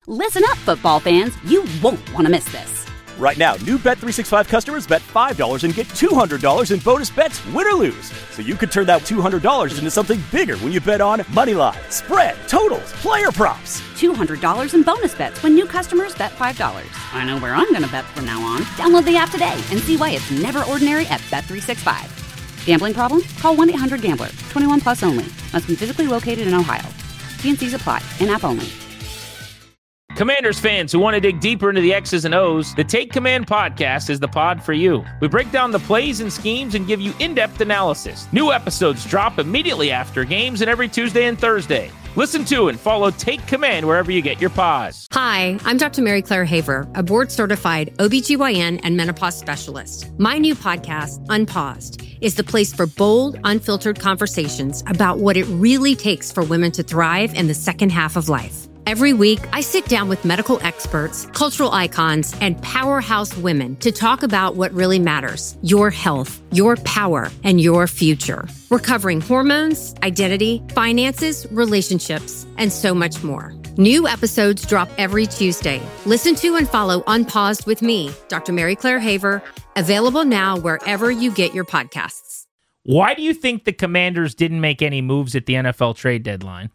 Listen up, football fans. You won't want to miss this. Right now, new Bet365 customers bet $5 and get $200 in bonus bets, win or lose. So you could turn that $200 into something bigger when you bet on money line, spread, totals, player props. $200 in bonus bets when new customers bet $5. I know where I'm going to bet from now on. Download the app today and see why it's never ordinary at Bet365. Gambling problem? Call 1-800-GAMBLER. 21 plus only. Must be physically located in Ohio. T&Cs apply. In-app only. Commanders fans who want to dig deeper into the X's and O's, the Take Command podcast is the pod for you. We break down the plays and schemes and give you in-depth analysis. New episodes drop immediately after games and every Tuesday and Thursday. Listen to and follow Take Command wherever you get your pods. Hi, I'm Dr. Mary Claire Haver, a board-certified OBGYN and menopause specialist. My new podcast, Unpaused, is the place for bold, unfiltered conversations about what it really takes for women to thrive in the second half of life. Every week, I sit down with medical experts, cultural icons, and powerhouse women to talk about what really matters: your health, your power, and your future. We're covering hormones, identity, finances, relationships, and so much more. New episodes drop every Tuesday. Listen to and follow Unpaused with me, Dr. Mary Claire Haver, available now wherever you get your podcasts. Why do you think the Commanders didn't make any moves at the NFL trade deadline?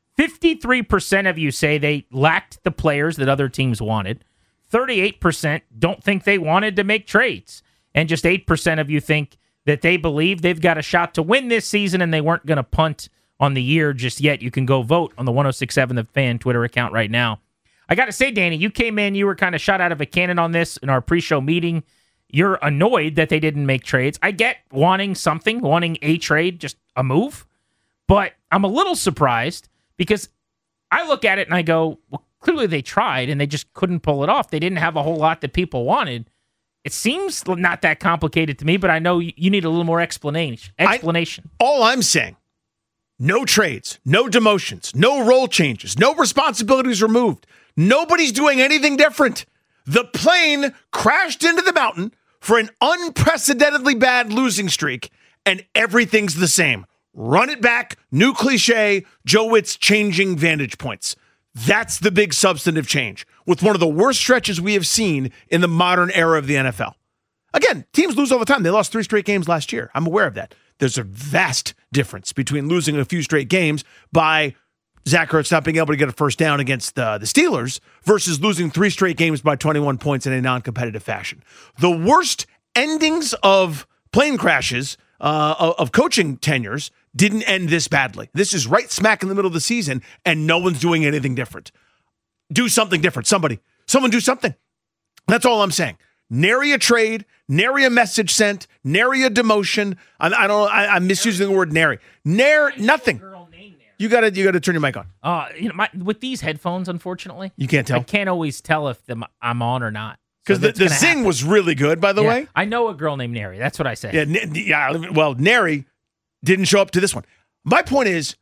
53% of you say they lacked the players that other teams wanted. 38% don't think they wanted to make trades. And just 8% of you think that they believe they've got a shot to win this season and they weren't going to punt on the year just yet. You can go vote on the 1067 The Fan Twitter account right now. I got to say, Danny, you came in, you were kind of shot out of a cannon on this in our pre-show meeting. You're annoyed that they didn't make trades. I get wanting something, wanting a trade, just a move. But I'm a little surprised because I look at it and I go, well, clearly they tried and they just couldn't pull it off. They didn't have a whole lot that people wanted. It seems not that complicated to me, but I know you need a little more explanation. All I'm saying, no trades, no demotions, no role changes, no responsibilities removed. Nobody's doing anything different. The plane crashed into the mountain for an unprecedentedly bad losing streak, and everything's the same. Run it back, new cliche, Joe Witt's changing vantage points. That's the big substantive change with one of the worst stretches we have seen in the modern era of the NFL. Again, teams lose all the time. They lost 3 straight games last year. I'm aware of that. There's a vast difference between losing a few straight games by Zach Ertz not being able to get a first down against the Steelers versus losing 3 straight games by 21 points in a non-competitive fashion. The worst endings of plane crashes of coaching tenures didn't end this badly. This is right smack in the middle of the season, and no one's doing anything different. Do something different. Someone do something. That's all I'm saying. Nary a trade, nary a message sent, nary a demotion. I'm misusing the word nary. Nothing. You gotta turn your mic on. With these headphones, unfortunately, you can't tell. I can't always tell if I'm on or not. Because the zing was really good, by the way. I know a girl named Nary. That's what I say. Yeah. Well, Nary didn't show up to this one. My point is,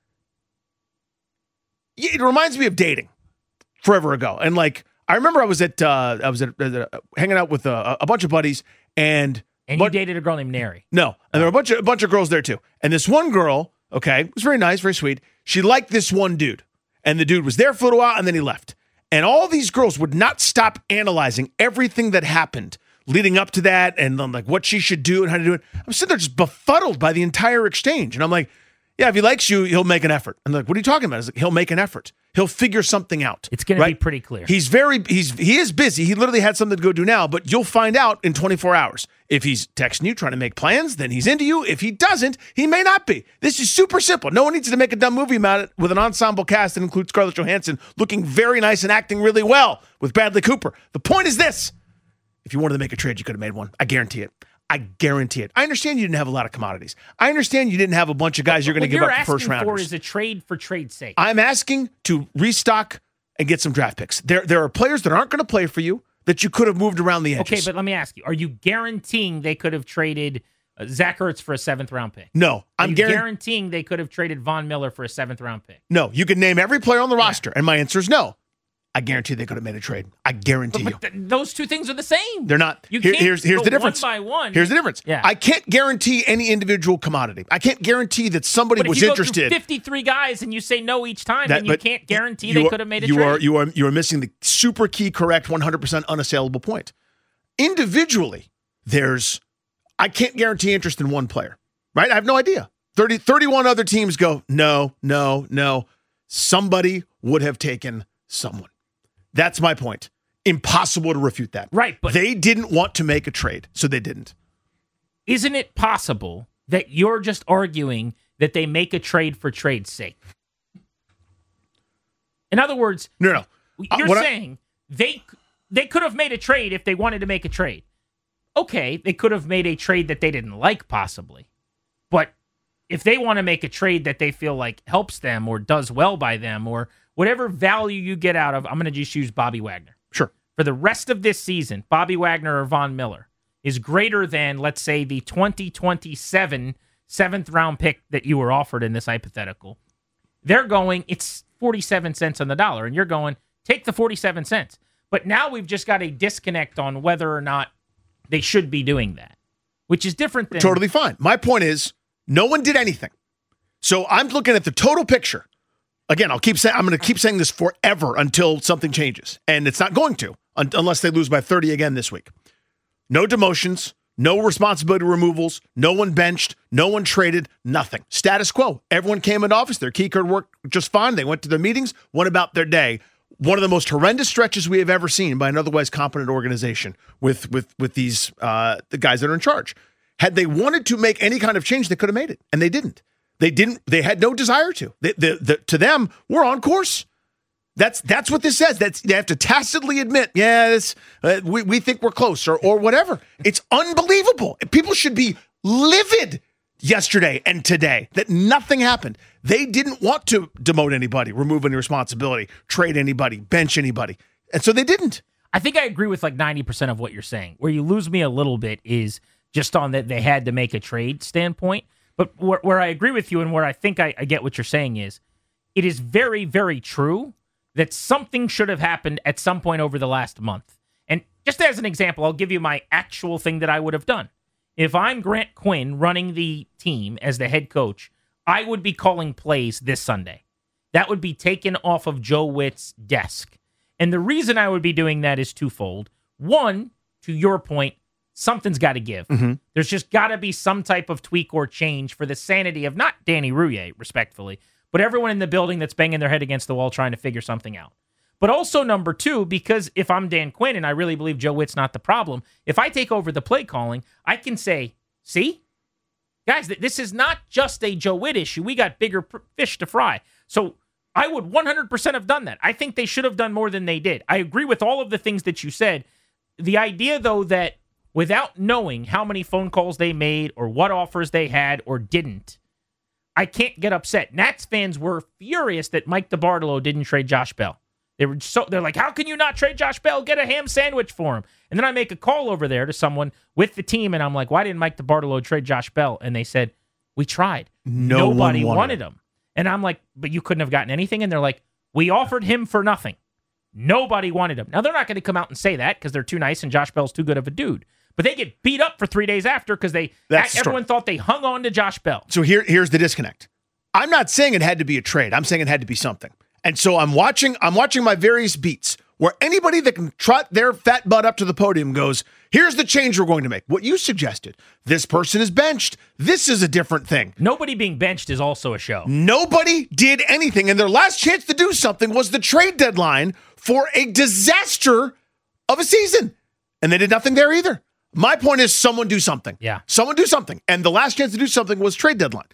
it reminds me of dating forever ago. And I remember I was hanging out with a bunch of buddies, and you dated a girl named Nary. No, and there were a bunch of girls there too. And this one girl, was very nice, very sweet. She liked this one dude, and the dude was there for a little while, and then he left. And all these girls would not stop analyzing everything that happened leading up to that, and what she should do and how to do it. I'm sitting there just befuddled by the entire exchange. And I'm like, yeah, if he likes you, he'll make an effort. I'm like, what are you talking about? I was like, he'll make an effort. He'll figure something out. It's going to be pretty clear. He is busy. He literally had something to go do now, but you'll find out in 24 hours. If he's texting you, trying to make plans, then he's into you. If he doesn't, he may not be. This is super simple. No one needs to make a dumb movie about it with an ensemble cast that includes Scarlett Johansson looking very nice and acting really well with Bradley Cooper. The point is this. If you wanted to make a trade, you could have made one. I guarantee it. I understand you didn't have a lot of commodities. I understand you didn't have a bunch of guys you're going to give up for first rounders. What you're asking for is a trade for trade's sake. I'm asking to restock and get some draft picks. There are players that aren't going to play for you that you could have moved around the edges. Okay, but let me ask you. Are you guaranteeing they could have traded Zach Ertz for a 7th-round pick? No. I'm guaranteeing they could have traded Von Miller for a 7th-round pick? No. You can name every player on the roster, and my answer is no. I guarantee they could have made a trade. I guarantee you. Those two things are the same. They're not. Here's the difference. One by one. Here's the difference. Yeah. I can't guarantee any individual commodity. I can't guarantee that somebody was interested. But if you go through 53 guys and you say no each time, then you can't guarantee they could have made a trade. You are missing the super key, correct, 100% unassailable point. Individually, I can't guarantee interest in one player, right? I have no idea. 31 other teams go, no. Somebody would have taken someone. That's my point. Impossible to refute that. Right, but they didn't want to make a trade, so they didn't. Isn't it possible that you're just arguing that they make a trade for trade's sake? In other words, no. You're saying they could have made a trade if they wanted to make a trade. Okay, they could have made a trade that they didn't like, possibly. But if they want to make a trade that they feel like helps them or does well by them or whatever value you get out of, I'm going to just use Bobby Wagner. Sure. For the rest of this season, Bobby Wagner or Von Miller is greater than, let's say, the 2027 7th-round pick that you were offered in this hypothetical. They're going, it's 47 cents on the dollar, and you're going, take the 47 cents. But now we've just got a disconnect on whether or not they should be doing that, which is different than... Totally fine. My point is, no one did anything. So I'm looking at the total picture. Again, I'm going to keep saying this forever until something changes. And it's not going to, unless they lose by 30 again this week. No demotions, no responsibility removals, no one benched, no one traded, nothing. Status quo. Everyone came into office. Their key card worked just fine. They went to their meetings, went about their day. One of the most horrendous stretches we have ever seen by an otherwise competent organization with these the guys that are in charge. Had they wanted to make any kind of change, they could have made it, and they didn't. They had no desire to. To them, we're on course. That's what this says. They have to tacitly admit, we think we're close or whatever. It's unbelievable. People should be livid yesterday and today that nothing happened. They didn't want to demote anybody, remove any responsibility, trade anybody, bench anybody. And so they didn't. I think I agree with like 90% of what you're saying. Where you lose me a little bit is just on that they had to make a trade standpoint. But where I agree with you and where I think I get what you're saying is, it is very, very true that something should have happened at some point over the last month. And just as an example, I'll give you my actual thing that I would have done. If I'm Grant Quinn running the team as the head coach, I would be calling plays this Sunday. That would be taken off of Joe Witt's desk. And the reason I would be doing that is twofold. One, to your point, something's got to give. Mm-hmm. There's just got to be some type of tweak or change for the sanity of not Danny Rouillet, respectfully, but everyone in the building that's banging their head against the wall trying to figure something out. But also, number two, because if I'm Dan Quinn and I really believe Joe Witt's not the problem, if I take over the play calling, I can say, see? Guys, this is not just a Joe Witt issue. We got bigger fish to fry. So I would 100% have done that. I think they should have done more than they did. I agree with all of the things that you said. The idea, though, that without knowing how many phone calls they made or what offers they had or didn't, I can't get upset. Nats fans were furious that Mike DiBartolo didn't trade Josh Bell. They're like, how can you not trade Josh Bell? Get a ham sandwich for him. And then I make a call over there to someone with the team, and I'm like, why didn't Mike DiBartolo trade Josh Bell? And they said, we tried. Nobody wanted him. And I'm like, but you couldn't have gotten anything? And they're like, we offered him for nothing. Nobody wanted him. Now, they're not going to come out and say that because they're too nice and Josh Bell's too good of a dude. But they get beat up for 3 days after because everyone thought they hung on to Josh Bell. So here's the disconnect. I'm not saying it had to be a trade. I'm saying it had to be something. And so I'm watching my various beats where anybody that can trot their fat butt up to the podium goes, here's the change we're going to make. What you suggested. This person is benched. This is a different thing. Nobody being benched is also a show. Nobody did anything. And their last chance to do something was the trade deadline for a disaster of a season. And they did nothing there either. My point is someone do something. Yeah. Someone do something. And the last chance to do something was trade deadline.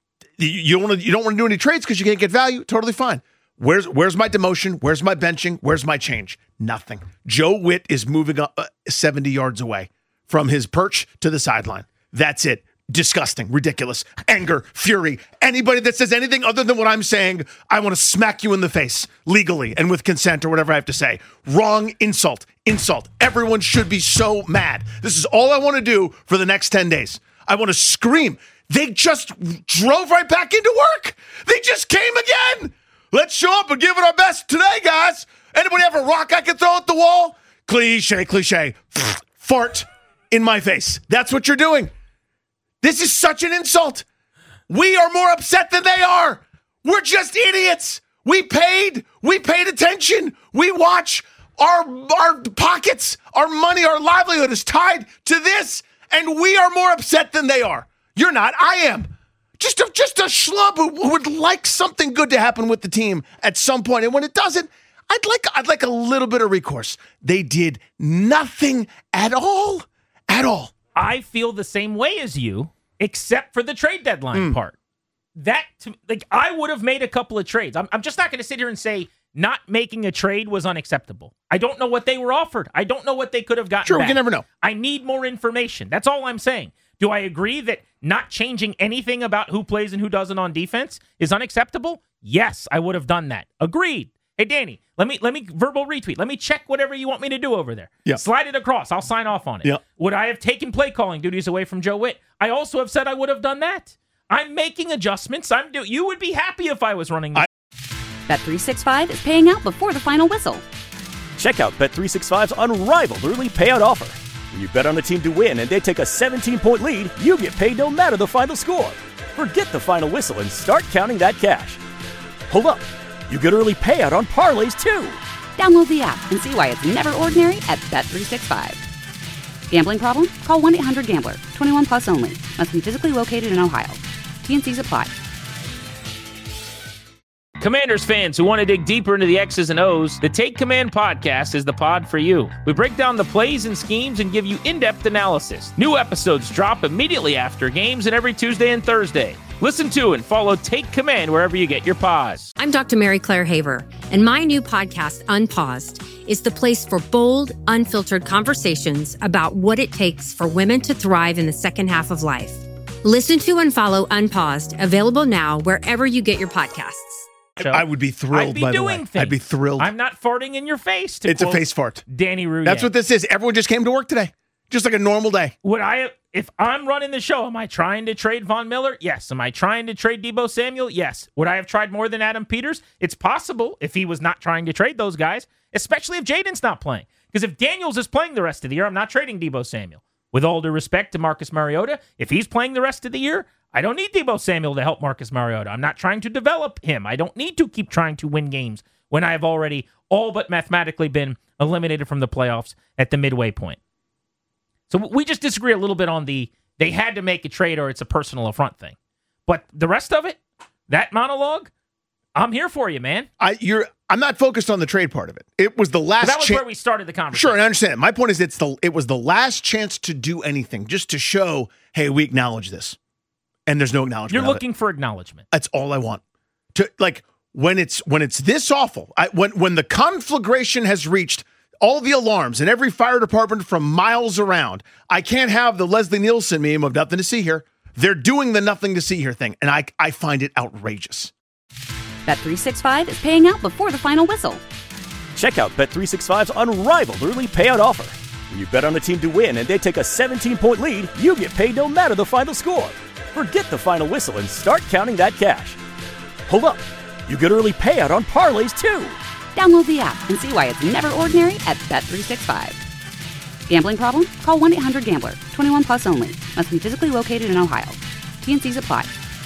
You don't want to do any trades because you can't get value. Totally fine. Where's my demotion? Where's my benching? Where's my change? Nothing. Joe Witt is moving up 70 yards away from his perch to the sideline. That's it. Disgusting, ridiculous, anger, fury. Anybody that says anything other than what I'm saying, I want to smack you in the face legally and with consent or whatever I have to say. Wrong, insult. Everyone should be so mad. This is all I want to do for the next 10 days. I want to scream. They just drove right back into work. They just came again. Let's show up and give it our best today, guys. Anybody have a rock I can throw at the wall? Cliche. Fart in my face. That's what you're doing. This is such an insult. We are more upset than they are. We're just idiots. We paid attention. We watch. Our pockets, our money, our livelihood is tied to this, and we are more upset than they are. You're not. I am. Just a schlub who would like something good to happen with the team at some point, and when it doesn't, I'd like a little bit of recourse. They did nothing at all. At all. I feel the same way as you, except for the trade deadline part. I would have made a couple of trades. I'm just not going to sit here and say not making a trade was unacceptable. I don't know what they were offered. I don't know what they could have gotten Sure, back. we can never know. I need more information. That's all I'm saying. Do I agree that not changing anything about who plays and who doesn't on defense is unacceptable? Yes, I would have done that. Agreed. Hey, Danny, let me verbal retweet. Let me check whatever you want me to do over there. Yeah. Slide it across. I'll sign off on it. Yeah. Would I have taken play calling duties away from Joe Witt? I also have said I would have done that. I'm making adjustments. You would be happy if I was running this. Bet365 is paying out before the final whistle. Check out Bet365's unrivaled early payout offer. When you bet on a team to win and they take a 17-point lead, you get paid no matter the final score. Forget the final whistle and start counting that cash. Hold up. You get early payout on parlays, too. Download the app and see why it's never ordinary at Bet365. Gambling problem? Call 1-800-GAMBLER. 21 plus only. Must be physically located in Ohio. T&Cs apply. Commanders fans who want to dig deeper into the X's and O's, the Take Command podcast is the pod for you. We break down the plays and schemes and give you in-depth analysis. New episodes drop immediately after games and every Tuesday and Thursday. Listen to and follow Take Command wherever you get your pods. I'm Dr. Mary Claire Haver, and my new podcast, Unpaused, is the place for bold, unfiltered conversations about what it takes for women to thrive in the second half of life. Listen to and follow Unpaused, available now wherever you get your podcasts. I would be thrilled, by the way. Things. I'd be thrilled. I'm not farting in your face. It's a face fart. Danny Rouillet. That's what this is. Everyone just came to work today. Just like a normal day. If I'm running the show, am I trying to trade Von Miller? Yes. Am I trying to trade Deebo Samuel? Yes. Would I have tried more than Adam Peters? It's possible if he was not trying to trade those guys, especially if Jaden's not playing. Because if Daniels is playing the rest of the year, I'm not trading Deebo Samuel. With all due respect to Marcus Mariota, if he's playing the rest of the year, I don't need Deebo Samuel to help Marcus Mariota. I'm not trying to develop him. I don't need to keep trying to win games when I have already all but mathematically been eliminated from the playoffs at the midway point. So we just disagree a little bit on they had to make a trade or it's a personal affront thing. But the rest of it, that monologue, I'm here for you, man. I'm not focused on the trade part of it. It was the last. But that was where we started the conversation. Sure, and I understand. My point is, it was the last chance to do anything, just to show, hey, we acknowledge this, and there's no acknowledgement. You're looking for acknowledgement. That's all I want. To when it's this awful, when the conflagration has reached all the alarms in every fire department from miles around, I can't have the Leslie Nielsen meme of nothing to see here. They're doing the nothing to see here thing, and I find it outrageous. Bet365 is paying out before the final whistle. Check out Bet365's unrivaled early payout offer. When you bet on a team to win and they take a 17-point lead, you get paid no matter the final score. Forget the final whistle and start counting that cash. Hold up. You get early payout on parlays, too. Download the app and see why it's never ordinary at Bet365. Gambling problem? Call 1-800-GAMBLER. 21 plus only. Must be physically located in Ohio. T&Cs apply.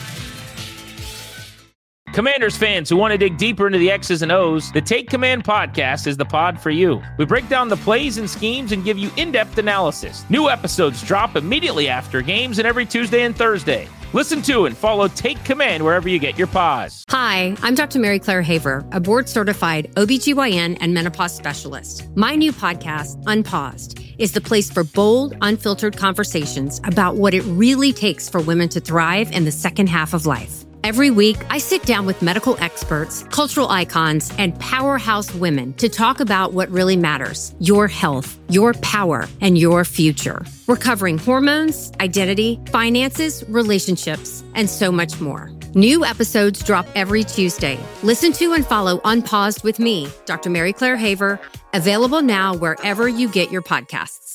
Commanders fans who want to dig deeper into the X's and O's, the Take Command podcast is the pod for you. We break down the plays and schemes and give you in-depth analysis. New episodes drop immediately after games and every Tuesday and Thursday. Listen to and follow Take Command wherever you get your pods. Hi, I'm Dr. Mary Claire Haver, a board-certified OBGYN and menopause specialist. My new podcast, Unpaused, is the place for bold, unfiltered conversations about what it really takes for women to thrive in the second half of life. Every week, I sit down with medical experts, cultural icons, and powerhouse women to talk about what really matters: your health, your power, and your future. We're covering hormones, identity, finances, relationships, and so much more. New episodes drop every Tuesday. Listen to and follow Unpaused with me, Dr. Mary Claire Haver, available now wherever you get your podcasts.